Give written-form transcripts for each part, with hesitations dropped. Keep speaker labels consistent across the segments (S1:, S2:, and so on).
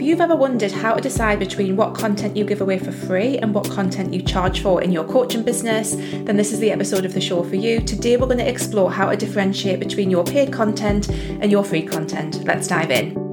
S1: If you've ever wondered how to decide between what content you give away for free and what content you charge for in your coaching business, then this is the episode of the show for you. Today we're going to explore how to differentiate between your paid content and your free content. Let's dive in.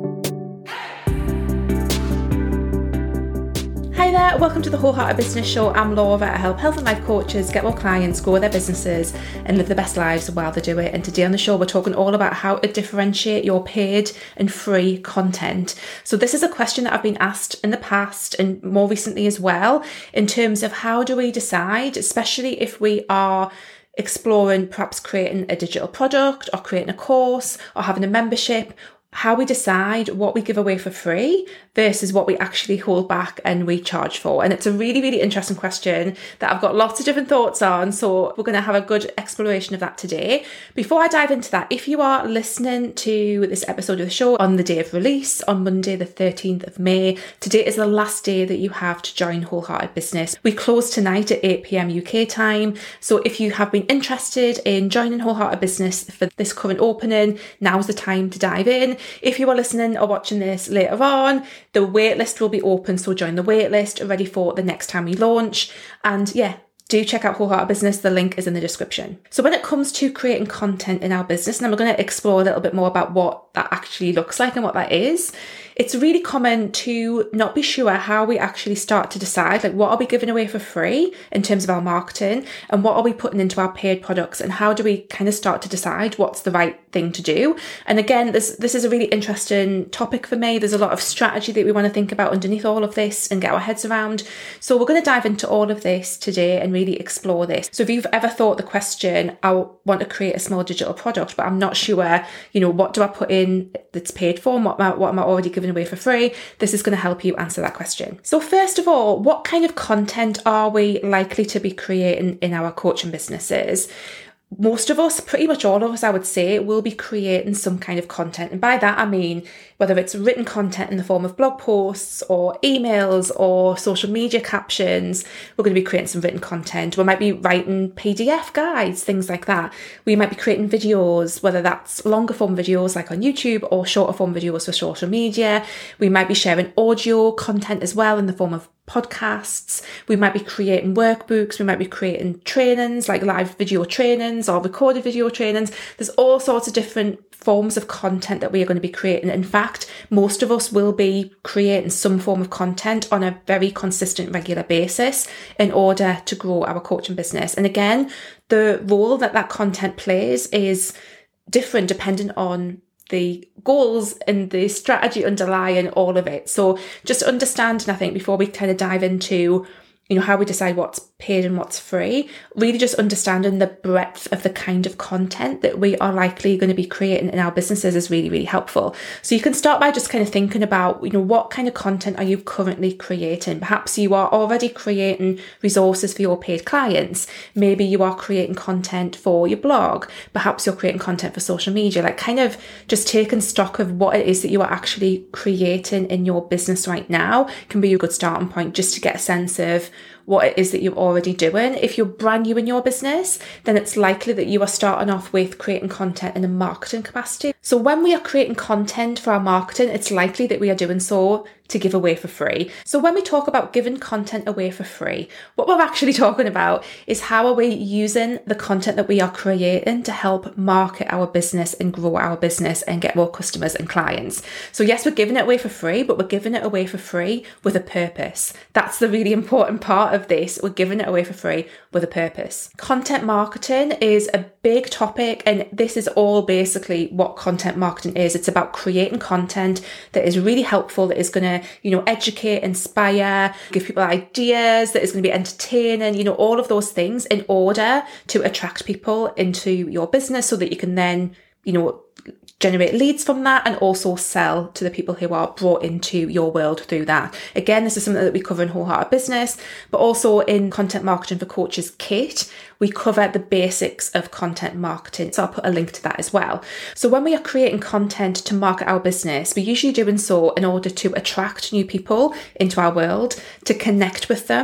S1: Hi there, welcome to the Wholehearted Business Show. I'm Laura. I help health and life coaches get more clients, grow their businesses and live the best lives while they do it. And today on the show, we're talking all about how to differentiate your paid and free content. So this is a question that I've been asked in the past and more recently as well, in terms of how do we decide, especially if we are exploring perhaps creating a digital product or creating a course or having a membership, how we decide what we give away for free versus what we actually hold back and we charge for. And it's a really, really interesting question that I've got lots of different thoughts on. So we're going to have a good exploration of that today. Before I dive into that, if you are listening to this episode of the show on the day of release, on Monday, the 13th of May, today is the last day that you have to join Wholehearted Business. We close tonight at 8 p.m. UK time. So if you have been interested in joining Wholehearted Business for this current opening, now's the time to dive in. If you are listening or watching this later on, the waitlist will be open, so join the waitlist, ready for the next time we launch. And yeah, do check out Wholehearted Business. The link is in the description. So when it comes to creating content in our business, and we're going to explore a little bit more about what that actually looks like and what that is, it's really common to not be sure how we actually start to decide, like what are we giving away for free in terms of our marketing and what are we putting into our paid products, and how do we kind of start to decide what's the right thing to do. And again, this is a really interesting topic for me. There's a lot of strategy that we want to think about underneath all of this and get our heads around. So we're going to dive into all of this today and really explore this. So if you've ever thought the question, I want to create a small digital product, but I'm not sure, what do I put in that's paid for and what am I already giving away for free? This is going to help you answer that question. So first of all, what kind of content are we likely to be creating in our coaching businesses? Most of us, pretty much all of us, I would say, will be creating some kind of content. And by that, I mean, whether it's written content in the form of blog posts or emails or social media captions, we're going to be creating some written content. We might be writing PDF guides, things like that. We might be creating videos, whether that's longer form videos like on YouTube or shorter form videos for social media. We might be sharing audio content as well in the form of podcasts. We might be creating workbooks. We might be creating trainings like live video trainings or recorded video trainings. There's all sorts of different forms of content that we are going to be creating. In fact, most of us will be creating some form of content on a very consistent, regular basis in order to grow our coaching business. And again, the role that content plays is different depending on the goals and the strategy underlying all of it. So just understanding, I think, before we kind of dive into, how we decide what's paid and what's free, really just understanding the breadth of the kind of content that we are likely going to be creating in our businesses is really, really helpful. So you can start by just kind of thinking about, what kind of content are you currently creating? Perhaps you are already creating resources for your paid clients. Maybe you are creating content for your blog. Perhaps you're creating content for social media, like kind of just taking stock of what it is that you are actually creating in your business right now can be a good starting point just to get a sense of what it is that you're already doing. If you're brand new in your business, then it's likely that you are starting off with creating content in a marketing capacity. So when we are creating content for our marketing, it's likely that we are doing so to give away for free. So when we talk about giving content away for free, what we're actually talking about is how are we using the content that we are creating to help market our business and grow our business and get more customers and clients. So yes, we're giving it away for free, but we're giving it away for free with a purpose. That's the really important part of this. We're giving it away for free with a purpose. Content marketing is a big topic, and this is all basically what content marketing is. It's about creating content that is really helpful, that is going to educate, inspire, give people ideas, that is going to be entertaining, all of those things in order to attract people into your business so that you can then, generate leads from that and also sell to the people who are brought into your world through that. Again, this is something that we cover in Wholehearted Business, but also in Content Marketing for Coaches Kit, we cover the basics of content marketing. So I'll put a link to that as well. So when we are creating content to market our business, we're usually doing so in order to attract new people into our world, to connect with them,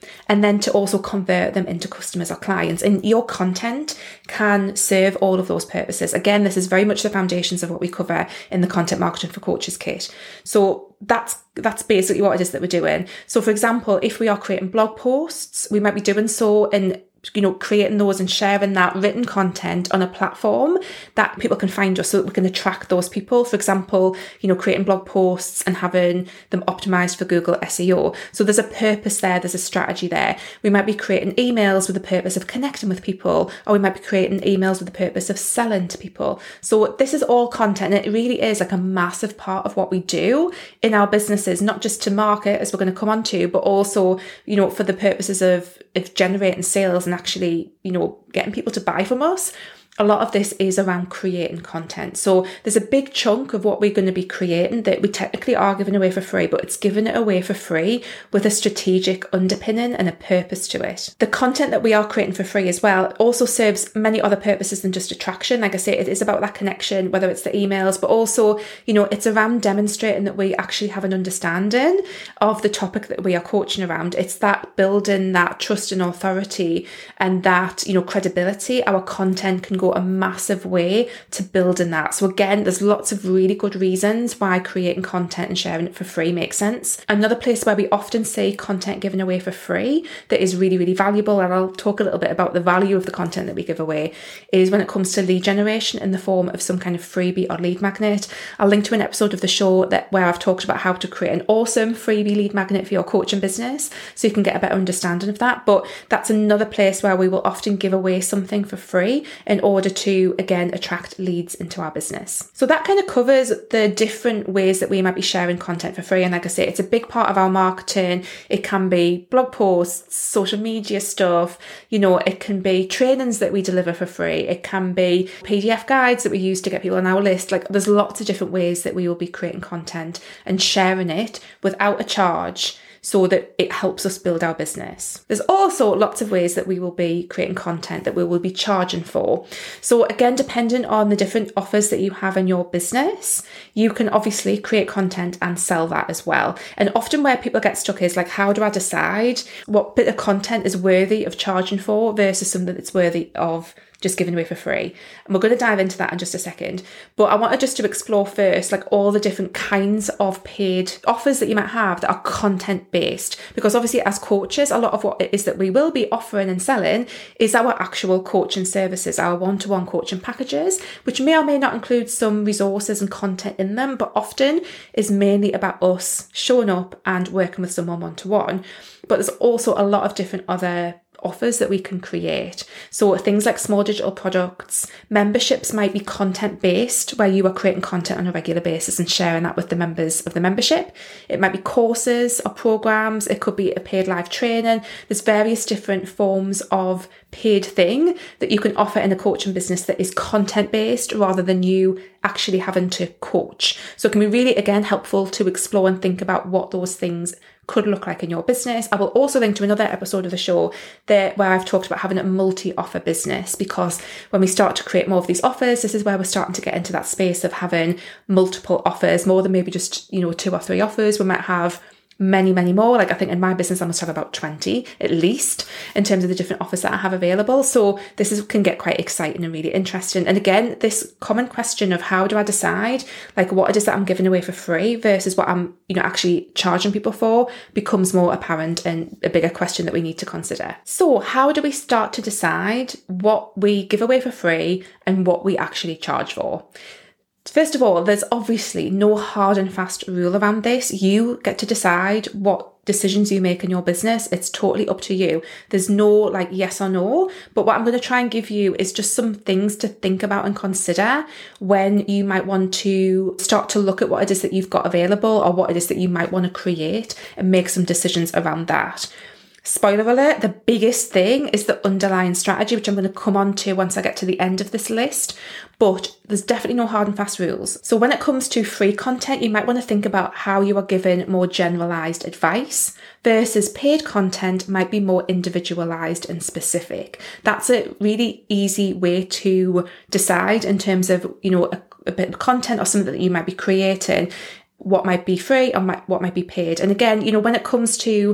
S1: and then to also convert them into customers or clients. And your content can serve all of those purposes. Again, this is very much the foundations of what we cover in the Content Marketing for Coaches kit. So that's basically what it is that we're doing. So for example, if we are creating blog posts, we might be doing so in creating those and sharing that written content on a platform that people can find us so that we can attract those people. For example, creating blog posts and having them optimized for Google SEO. So there's a purpose there. There's a strategy there. We might be creating emails with the purpose of connecting with people, or we might be creating emails with the purpose of selling to people. So this is all content. And it really is like a massive part of what we do in our businesses, not just to market, as we're going to come on to, but also, for the purposes of generating sales and actually, getting people to buy from us. A lot of this is around creating content. So there's a big chunk of what we're going to be creating that we technically are giving away for free, but it's giving it away for free with a strategic underpinning and a purpose to it. The content that we are creating for free as well also serves many other purposes than just attraction. Like I say, it is about that connection, whether it's the emails, but also, it's around demonstrating that we actually have an understanding of the topic that we are coaching around. It's that building that trust and authority and that, credibility. Our content can go a massive way to building that. So again, there's lots of really good reasons why creating content and sharing it for free makes sense. Another place where we often see content given away for free that is really, really valuable, and I'll talk a little bit about the value of the content that we give away, is when it comes to lead generation in the form of some kind of freebie or lead magnet. I'll link to an episode of the show where I've talked about how to create an awesome freebie lead magnet for your coaching business, so you can get a better understanding of that. But that's another place where we will often give away something for free in order to, again, attract leads into our business. So that kind of covers the different ways that we might be sharing content for free. And like I say, it's a big part of our marketing. It can be blog posts, social media stuff, it can be trainings that we deliver for free. It can be PDF guides that we use to get people on our list. Like, there's lots of different ways that we will be creating content and sharing it without a charge, so that it helps us build our business. There's also lots of ways that we will be creating content that we will be charging for. So again, depending on the different offers that you have in your business, you can obviously create content and sell that as well. And often where people get stuck is like, how do I decide what bit of content is worthy of charging for versus something that's worthy of just giving away for free? And we're going to dive into that in just a second. But I wanted just to explore first, like, all the different kinds of paid offers that you might have that are content based. Because obviously as coaches, a lot of what it is that we will be offering and selling is our actual coaching services, our one-to-one coaching packages, which may or may not include some resources and content in them, but often is mainly about us showing up and working with someone one-to-one. But there's also a lot of different other offers that we can create. So things like small digital products, memberships might be content based, where you are creating content on a regular basis and sharing that with the members of the membership. It might be courses or programs. It could be a paid live training. There's various different forms of paid thing that you can offer in a coaching business that is content based rather than you actually having to coach. So it can be really, again, helpful to explore and think about what those things could look like in your business. I will also link to another episode of the show where I've talked about having a multi-offer business, because when we start to create more of these offers, this is where we're starting to get into that space of having multiple offers, more than maybe just, 2 or 3 offers. We might have many, many more. Like, I think in my business, I must have about 20 at least in terms of the different offers that I have available. So this can get quite exciting and really interesting. And again, this common question of how do I decide like what it is that I'm giving away for free versus what I'm, actually charging people for becomes more apparent and a bigger question that we need to consider. So how do we start to decide what we give away for free and what we actually charge for? First of all, there's obviously no hard and fast rule around this. You get to decide what decisions you make in your business. It's totally up to you. There's no like yes or no, but what I'm going to try and give you is just some things to think about and consider when you might want to start to look at what it is that you've got available or what it is that you might want to create and make some decisions around that. Spoiler alert, the biggest thing is the underlying strategy, which I'm going to come on to once I get to the end of this list. But there's definitely no hard and fast rules. So when it comes to free content, you might want to think about how you are given more generalized advice versus paid content might be more individualized and specific. That's a really easy way to decide in terms of, a bit of content or something that you might be creating, what might be free or what might be paid. And again, when it comes to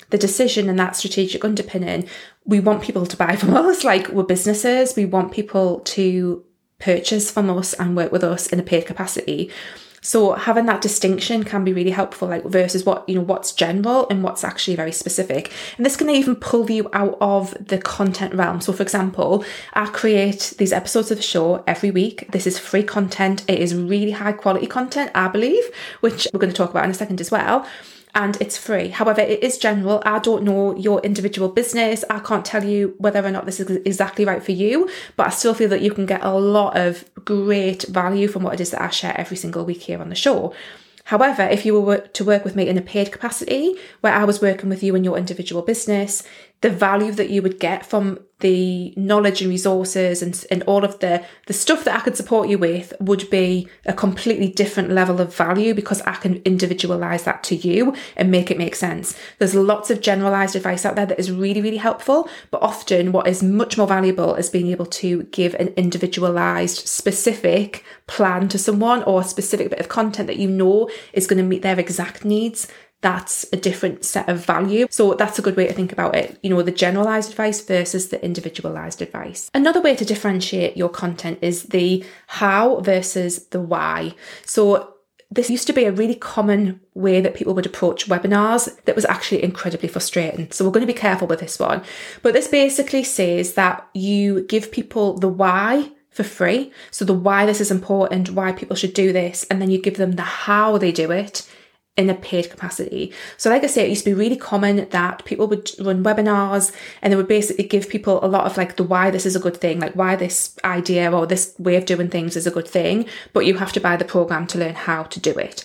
S1: the decision and that strategic underpinning, we want people to buy from us. Like, we're businesses, we want people to purchase from us and work with us in a paid capacity. So having that distinction can be really helpful, like versus what's general and what's actually very specific. And this can even pull you out of the content realm. So for example, I create these episodes of the show every week. This is free content. It is really high quality content, I believe, which we're going to talk about in a second as well. And it's free. However, it is general. I don't know your individual business. I can't tell you whether or not this is exactly right for you, but I still feel that you can get a lot of great value from what it is that I share every single week here on the show. However, if you were to work with me in a paid capacity, where I was working with you in your individual business, the value that you would get from the knowledge and resources and all of the stuff that I could support you with would be a completely different level of value, because I can individualize that to you and make it make sense. There's lots of generalized advice out there that is really, really helpful, but often what is much more valuable is being able to give an individualized, specific plan to someone, or a specific bit of content that you know is going to meet their exact needs. That's a different set of value. So that's a good way to think about it. The generalized advice versus the individualized advice. Another way to differentiate your content is the how versus the why. So this used to be a really common way that people would approach webinars that was actually incredibly frustrating. So we're going to be careful with this one. But this basically says that you give people the why for free. So the why this is important, why people should do this, and then you give them the how they do it in a paid capacity. So like I say, it used to be really common that people would run webinars and they would basically give people a lot of like the why this is a good thing, like why this idea or this way of doing things is a good thing, but you have to buy the program to learn how to do it.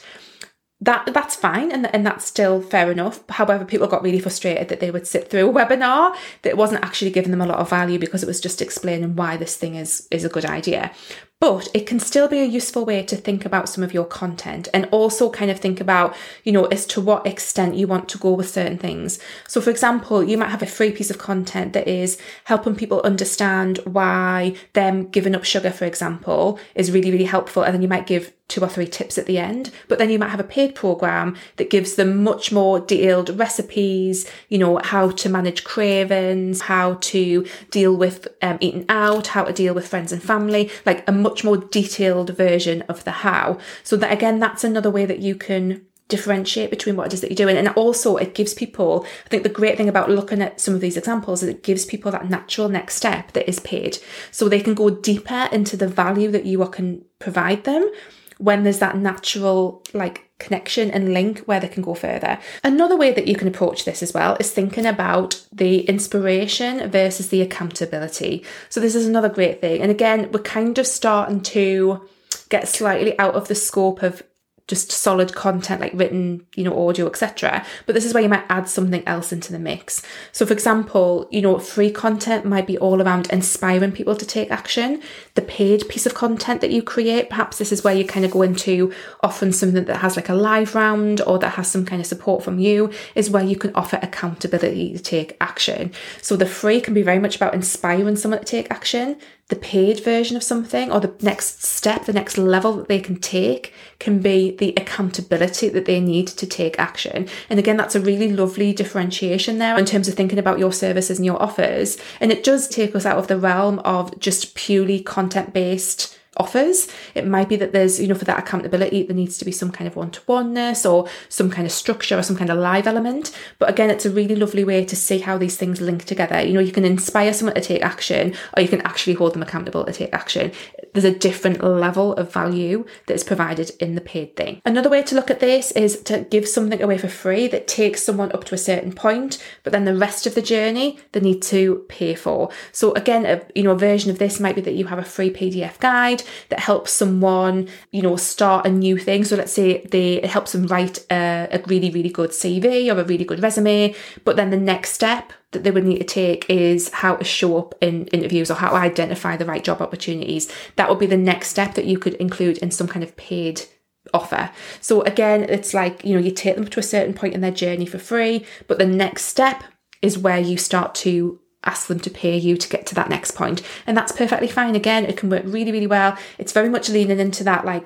S1: That's fine, and that's still fair enough. However, people got really frustrated that they would sit through a webinar that wasn't actually giving them a lot of value, because it was just explaining why this thing is a good idea. But it can still be a useful way to think about some of your content, and also kind of think about, as to what extent you want to go with certain things. So for example, you might have a free piece of content that is helping people understand why them giving up sugar, for example, is really, really helpful. And then you might give 2 or 3 tips at the end, but then you might have a paid program that gives them much more detailed recipes, how to manage cravings, how to deal with eating out, how to deal with friends and family, like a much more detailed version of the how. So that, again, that's another way that you can differentiate between what it is that you're doing. And also it gives people, I think the great thing about looking at some of these examples is it gives people that natural next step that is paid. So they can go deeper into the value that you can provide them when there's that natural connection and link where they can go further. Another way that you can approach this as well is thinking about the inspiration versus the accountability. So this is another great thing. And again, we're kind of starting to get slightly out of the scope of just solid content like written, audio, etc. But this is where you might add something else into the mix. So for example, free content might be all around inspiring people to take action. The paid piece of content that you create, perhaps this is where you kind of go into often something that has like a live round or that has some kind of support from you, is where you can offer accountability to take action. So the free can be very much about inspiring someone to take action. The paid version of something, or the next step, the next level that they can take, can be the accountability that they need to take action. And again, that's a really lovely differentiation there in terms of thinking about your services and your offers. And it does take us out of the realm of just purely content-based offers. It might be that there's, for that accountability, there needs to be some kind of one-to-oneness or some kind of structure or some kind of live element. But again, it's a really lovely way to see how these things link together. You can inspire someone to take action, or you can actually hold them accountable to take action. There's a different level of value that is provided in the paid thing. Another way to look at this is to give something away for free that takes someone up to a certain point, but then the rest of the journey they need to pay for. So again, a version of this might be that you have a free PDF guide that helps someone, start a new thing. So let's say it helps them write a really, really good CV or a really good resume, but then the next step that they would need to take is how to show up in interviews or how to identify the right job opportunities. That would be the next step that you could include in some kind of paid offer. So again, it's like, you take them to a certain point in their journey for free, but the next step is where you start to ask them to pay you to get to that next point. And that's perfectly fine. Again, it can work really, really well. It's very much leaning into that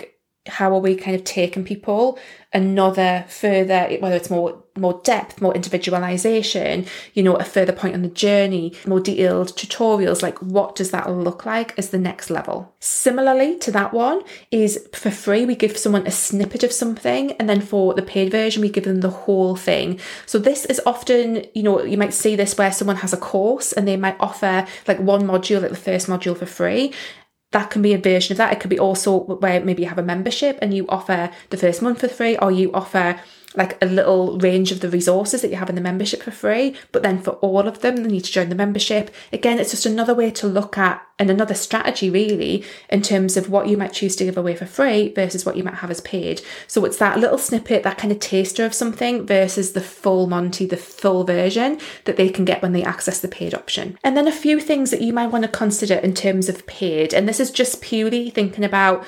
S1: how are we kind of taking people another further, whether it's more depth, more individualization, a further point on the journey, more detailed tutorials, like what does that look like as the next level? Similarly to that one is for free, we give someone a snippet of something, and then for the paid version, we give them the whole thing. So this is often, you might see this where someone has a course and they might offer like one module, like the first module for free. That can be a version of that. It could be also where maybe you have a membership and you offer the first month for free, or you offer like a little range of the resources that you have in the membership for free. But then for all of them, they need to join the membership. Again, it's just another way to look at, and another strategy really, in terms of what you might choose to give away for free versus what you might have as paid. So it's that little snippet, that kind of taster of something versus the full Monty, the full version that they can get when they access the paid option. And then a few things that you might want to consider in terms of paid. And this is just purely thinking about,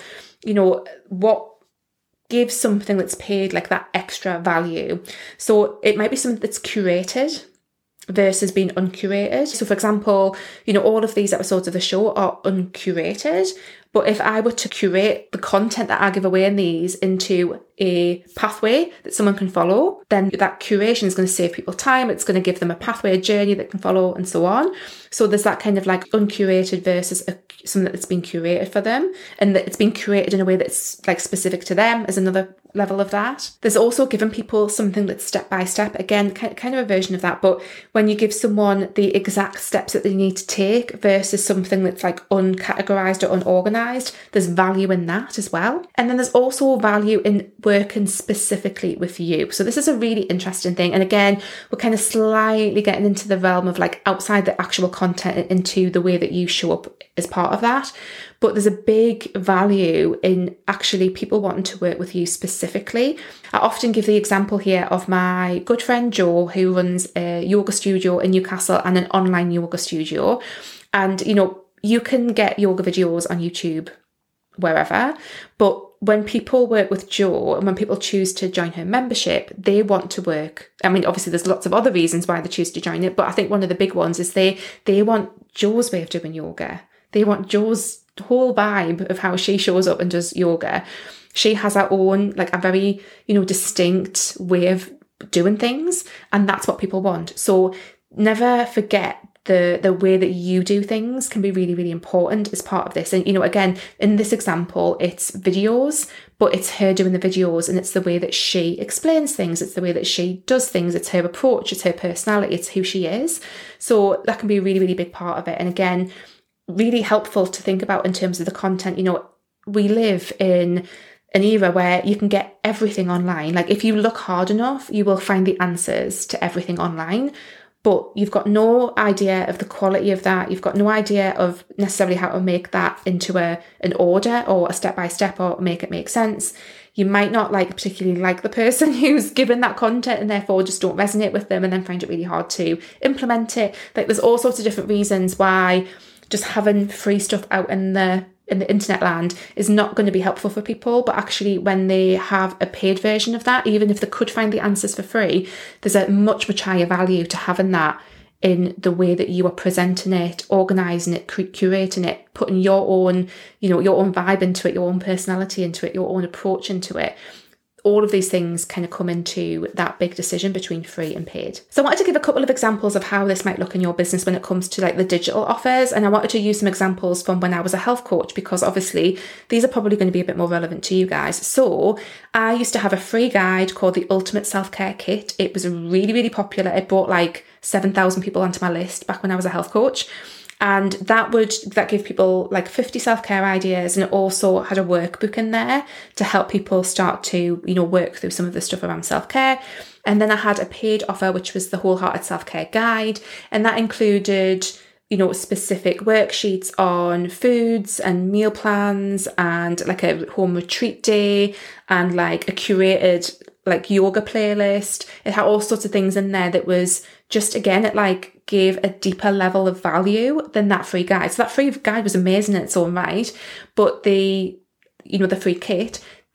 S1: what gives something that's paid like that extra value. So it might be something that's curated versus being uncurated. So for example, all of these episodes of the show are uncurated, but if I were to curate the content that I give away in these into a pathway that someone can follow, then that curation is going to save people time. It's going to give them a pathway, a journey that can follow, and so on. So there's that kind of like uncurated versus something that's been curated for them, and that it's been curated in a way that's like specific to them is another level of that. There's also giving people something that's step by step, again, kind of a version of that, but when you give someone the exact steps that they need to take versus something that's like uncategorized or unorganized, there's value in that as well. And then there's also value in working specifically with you. So this is a really interesting thing. And again, we're kind of slightly getting into the realm of like outside the actual content and into the way that you show up as part of that. But there's a big value in actually people wanting to work with you specifically. I often give the example here of my good friend Jo, who runs a yoga studio in Newcastle and an online yoga studio. And, you can get yoga videos on YouTube, wherever. But when people work with Jo and when people choose to join her membership, they want to work. I mean, obviously there's lots of other reasons why they choose to join it, but I think one of the big ones is they want Jo's way of doing yoga. They want Jo's whole vibe of how she shows up and does yoga. She has her own, like a very, distinct way of doing things. And that's what people want. So never forget the way that you do things can be really, really important as part of this. And, again, in this example, it's videos, but it's her doing the videos and it's the way that she explains things. It's the way that she does things. It's her approach. It's her personality. It's who she is. So that can be a really, really big part of it. And again, really helpful to think about in terms of the content. We live in an era where you can get everything online. Like if you look hard enough, you will find the answers to everything online. But you've got no idea of the quality of that. You've got no idea of necessarily how to make that into an order or a step-by-step or make it make sense. You might not particularly like the person who's given that content and therefore just don't resonate with them and then find it really hard to implement it. Like there's all sorts of different reasons why just having free stuff out in the internet land is not going to be helpful for people. But actually when they have a paid version of that, even if they could find the answers for free, there's a much, much higher value to having that in the way that you are presenting it, organising it, curating it, putting your own, your own vibe into it, your own personality into it, your own approach into it. All of these things kind of come into that big decision between free and paid. So I wanted to give a couple of examples of how this might look in your business when it comes to the digital offers. And I wanted to use some examples from when I was a health coach, because obviously these are probably going to be a bit more relevant to you guys. So I used to have a free guide called the Ultimate Self-Care Kit. It was really, really popular. It brought 7,000 people onto my list back when I was a health coach. And that gave people 50 self-care ideas, and it also had a workbook in there to help people start to, work through some of the stuff around self-care. And then I had a paid offer, which was the Wholehearted Self-Care Guide. And that included, specific worksheets on foods and meal plans and a home retreat day and a curated yoga playlist. It had all sorts of things in there that was just, again, it gave a deeper level of value than that free guide. So that free guide was amazing in its own right, but the free kit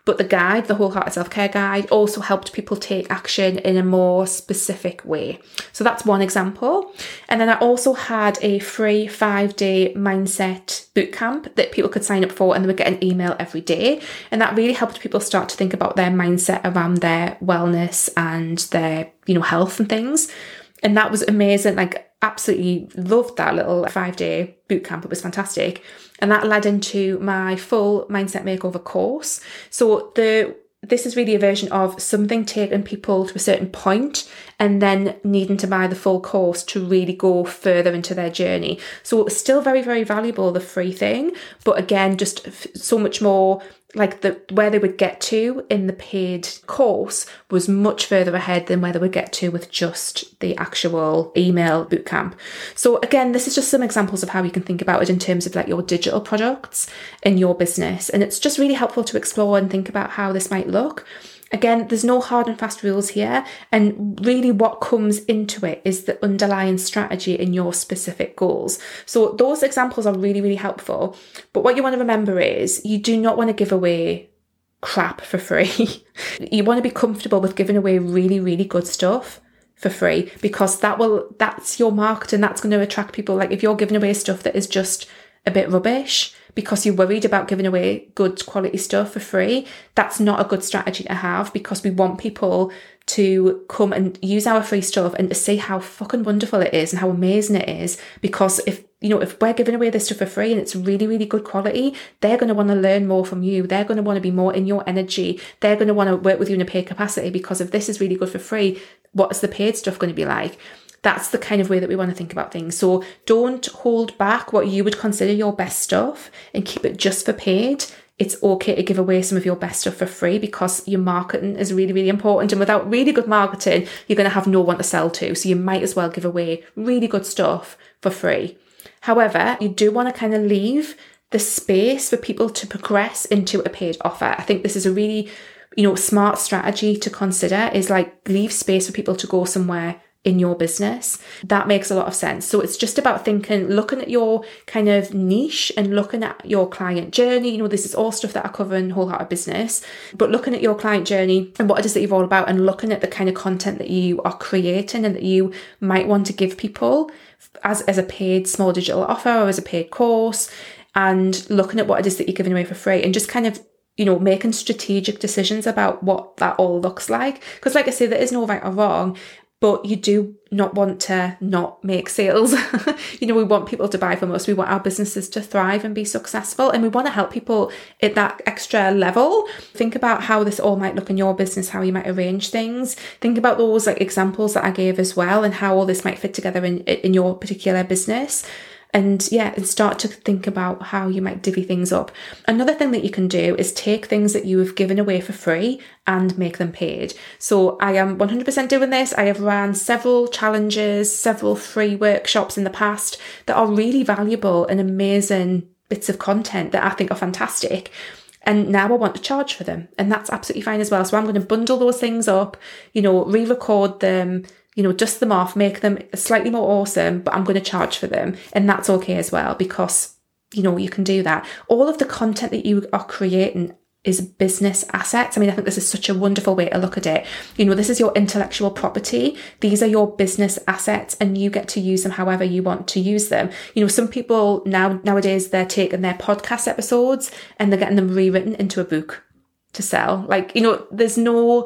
S1: But the guide, the Wholehearted Self-Care Guide, also helped people take action in a more specific way. So that's one example. And then I also had a free 5-day mindset bootcamp that people could sign up for, and they would get an email every day. And that really helped people start to think about their mindset around their wellness and their, health and things. And that was amazing. Like, absolutely loved that little 5-day bootcamp. It was fantastic. And that led into my full Mindset Makeover course. So this is really a version of something taking people to a certain point and then needing to buy the full course to really go further into their journey. So it's still very, very valuable, the free thing, but again, just so much more like where they would get to in the paid course was much further ahead than where they would get to with just the actual email bootcamp. So again, this is just some examples of how you can think about it in terms of like your digital products in your business. And it's just really helpful to explore and think about how this might look. Again, there's no hard and fast rules here. And really what comes into it is the underlying strategy in your specific goals. So those examples are really, really helpful. But what you want to remember is you do not want to give away crap for free. You want to be comfortable with giving away really, really good stuff for free, because that's your market and that's going to attract people. Like if you're giving away stuff that is just a bit rubbish because you're worried about giving away good quality stuff for free, that's not a good strategy to have, because we want people to come and use our free stuff and to see how fucking wonderful it is and how amazing it is. Because if we're giving away this stuff for free and it's really, really good quality, they're going to want to learn more from you. They're going to want to be more in your energy. They're going to want to work with you in a paid capacity, because if this is really good for free, what is the paid stuff going to be like? That's the kind of way that we want to think about things. So don't hold back what you would consider your best stuff and keep it just for paid. It's okay to give away some of your best stuff for free, because your marketing is really, really important. And without really good marketing, you're going to have no one to sell to. So you might as well give away really good stuff for free. However, you do want to kind of leave the space for people to progress into a paid offer. I think this is a really, smart strategy to consider, is like leave space for people to go somewhere in your business. That makes a lot of sense. So it's just about looking at your kind of niche and looking at your client journey. This is all stuff that I cover in Wholehearted Business, but looking at your client journey and what it is that you're all about, and looking at the kind of content that you are creating and that you might want to give people as a paid small digital offer or as a paid course, and looking at what it is that you're giving away for free, and just kind of making strategic decisions about what that all looks like. Because like I say, there is no right or wrong, but you do not want to not make sales. We want people to buy from us. We want our businesses to thrive and be successful. And we want to help people at that extra level. Think about how this all might look in your business, how you might arrange things. Think about those like examples that I gave as well, and how all this might fit together in your particular business. And start to think about how you might divvy things up. Another thing that you can do is take things that you have given away for free and make them paid. So I am 100% doing this. I have ran several challenges, several free workshops in the past that are really valuable and amazing bits of content that I think are fantastic. And now I want to charge for them. And that's absolutely fine as well. So I'm going to bundle those things up, re-record them, dust them off, make them slightly more awesome, but I'm going to charge for them. And that's okay as well, because, you can do that. All of the content that you are creating is business assets. I think this is such a wonderful way to look at it. This is your intellectual property. These are your business assets, and you get to use them however you want to use them. Some people nowadays, they're taking their podcast episodes and they're getting them rewritten into a book to sell. There's no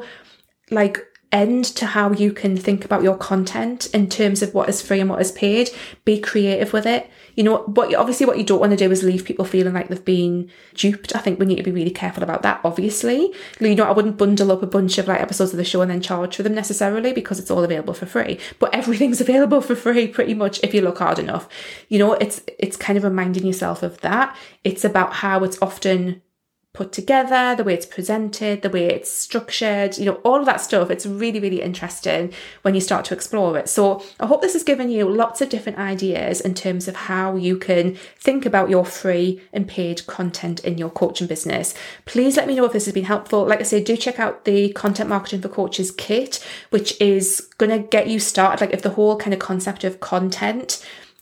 S1: end to how you can think about your content in terms of what is free and what is paid. Be creative with it. What you don't want to do is leave people feeling like they've been duped. I think we need to be really careful about that, obviously. I wouldn't bundle up a bunch of episodes of the show and then charge for them necessarily, because it's all available for free. But everything's available for free pretty much if you look hard enough. It's kind of reminding yourself of that. It's about how it's often put together, the way it's presented, the way it's structured, all of that stuff. It's really, really interesting when you start to explore it. So I hope this has given you lots of different ideas in terms of how you can think about your free and paid content in your coaching business. Please let me know if this has been helpful. Like I said, do check out the Content Marketing for Coaches kit, which is going to get you started. If the whole kind of concept of content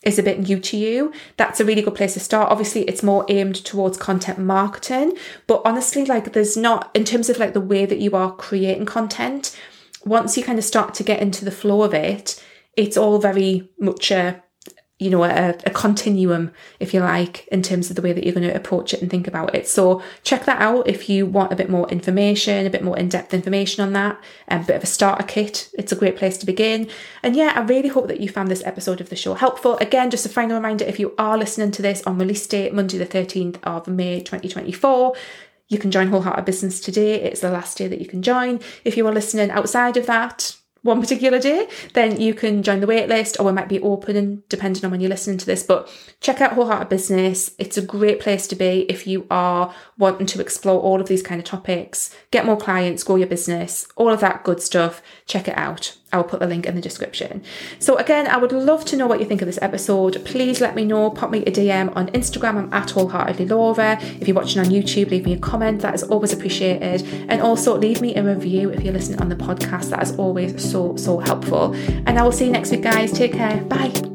S1: is a bit new to you, that's a really good place to start. Obviously, it's more aimed towards content marketing, but honestly, like there's not, in terms of like the way that you are creating content, once you kind of start to get into the flow of it, it's all very much a continuum, if you like, in terms of the way that you're going to approach it and think about it. So check that out if you want a bit more information, a bit more in-depth information on that, a bit of a starter kit. It's a great place to begin. And yeah, I really hope that you found this episode of the show helpful. Again, just a final reminder, if you are listening to this on release date, Monday the 13th of May 2024, you can join Wholehearted Business today. It's the last day that you can join. If you are listening outside of that one particular day, then you can join the waitlist, or it might be open depending on when you're listening to this. But check out Wholehearted Business. It's a great place to be if you are wanting to explore all of these kind of topics, get more clients, grow your business, all of that good stuff. Check it out. I'll put the link in the description. So again, I would love to know what you think of this episode. Please let me know. Pop me a DM on Instagram. I'm at wholeheartedlylaura. If you're watching on YouTube, leave me a comment. That is always appreciated. And also leave me a review if you're listening on the podcast. That is always so helpful. And I will see you next week, guys. Take care. Bye.